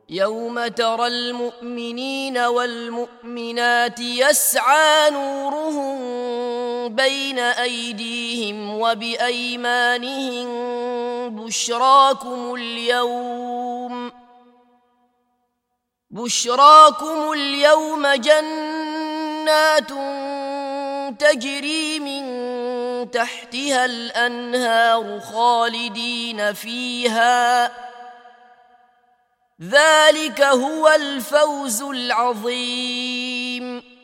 يوم ترى المؤمنين والمؤمنات يسعى نورهم بين أيديهم وبأيمانهم بشراكم اليوم جنات تجري من تحتها الأنهار خالدين فيها ذلك هو الفوز العظيم.